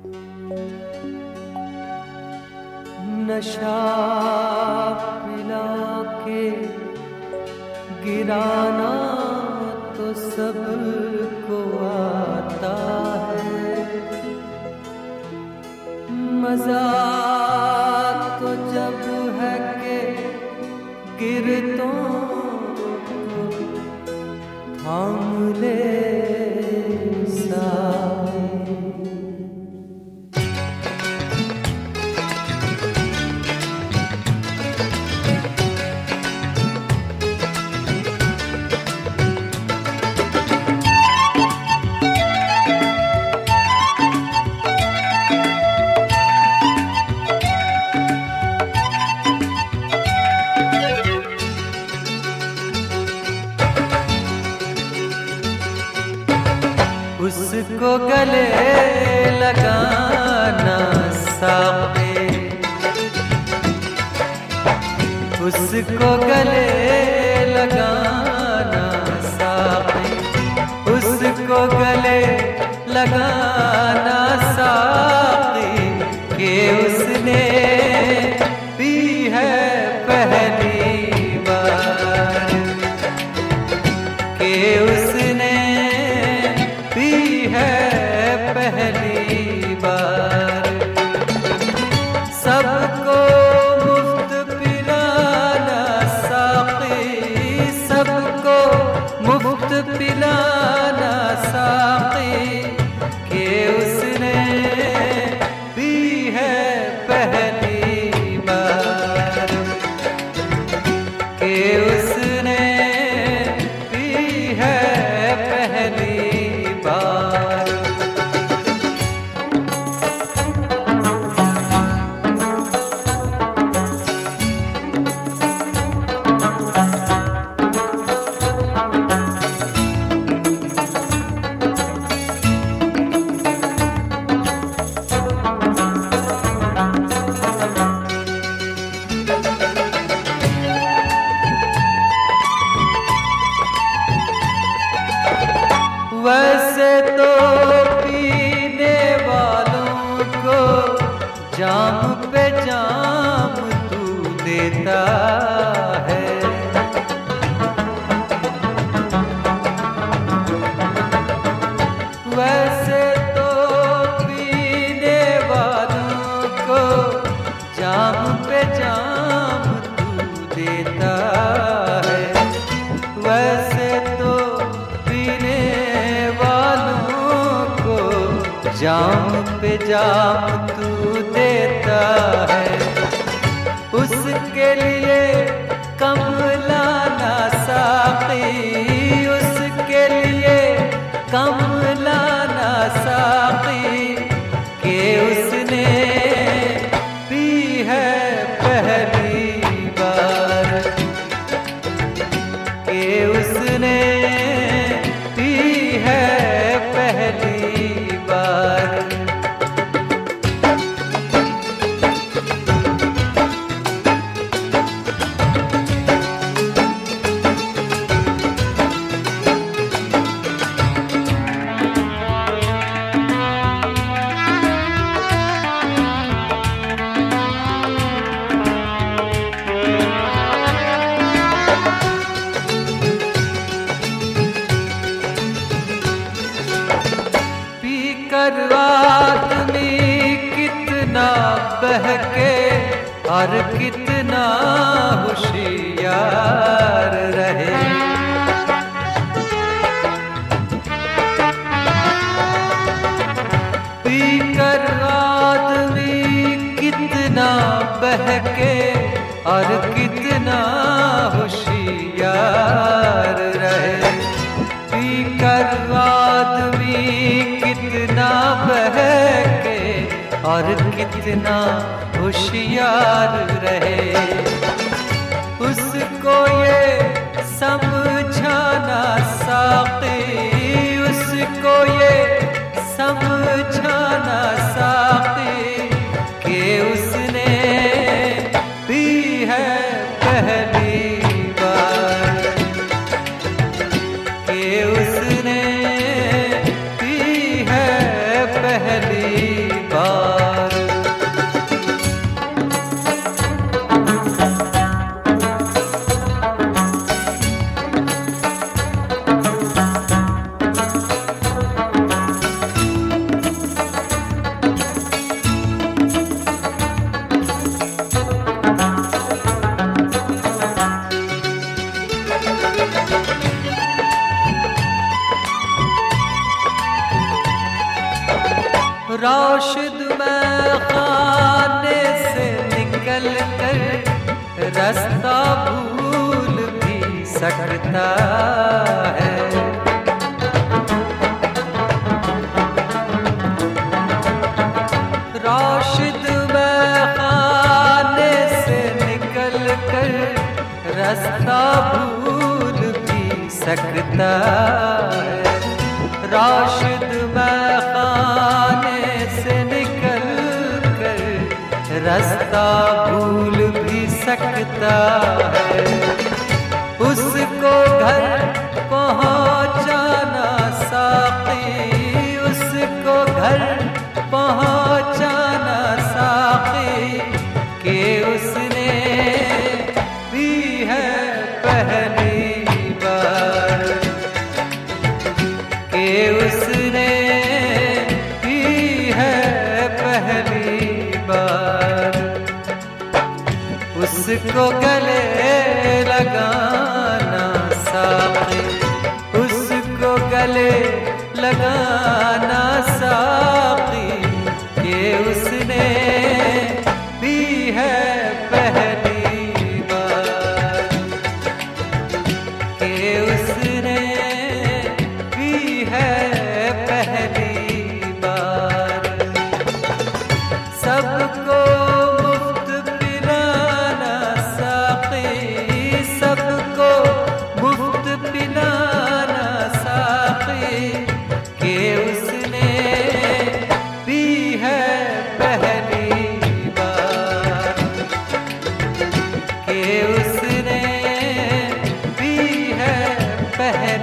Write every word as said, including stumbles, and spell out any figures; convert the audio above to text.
नशा पिला के गिराना तो सबको आता है, मजा तो जब है कि गिरतों को थाम ले साए। उसको गले लगाना साक़ी, उसको गले लगाना साक़ी, उसको गले लगाना साक़ी कि उसने पी है पहली बार, कि उसने पहली बार। सबको मुफ्त पिलाना साक़ी, सबको मुफ्त पिलाना साक़ी कि उसने पी है पहली बार, कि उसने पी है पहली बार। वैसे तो पीने वालों को जाम पे जाम तू देता है, वैसे तो पीने वालों को जाम पे जाम तू देता है, वैसे तो पीने जाम पे जाम तू देता है। उसके लिए कम लाना साक़ी, उसके लिए कम लाना साक़ी कि उसने पी है पहली बार, कि उसने पी है पहली बार। कर आदमी कितना बहके और कितना होशियार रहे, पी कर आदमी कितना बहके और कितना होशियार रहे, पी कर आदमी कितना बहके और कितना होशियार रहे। उसको ये समझाना साक़ी, उसको ये समझाना साक़ी कि उसने पी है पहली बार, कि उसने पी है पहली बार। राशिद मैं खाने से निकल कर रास्ता भूल भी सकता है। राशिद मैं खाने से निकल कर रास्ता भूल भी सकता है। राशिद मैं खाने से निकल कर रास्ता भूल भी सकता है। उसको घर पहुंचाना साक़ी, उसको घर पहुंचाना साक़ी कि उसने भी है पहली बार, कि उसने भी है पहली बार। उसको गले लगाना साक़ी, उसको गले लगाना साक़ी कि उसने भी है पहली बार, कि उसने भी है पहली बार। सबको मुफ्त पिलाना साक़ी, सबको मुफ्त पिलाना साक़ी कि उसने भी है पहली बार, कि उसने भी है पहली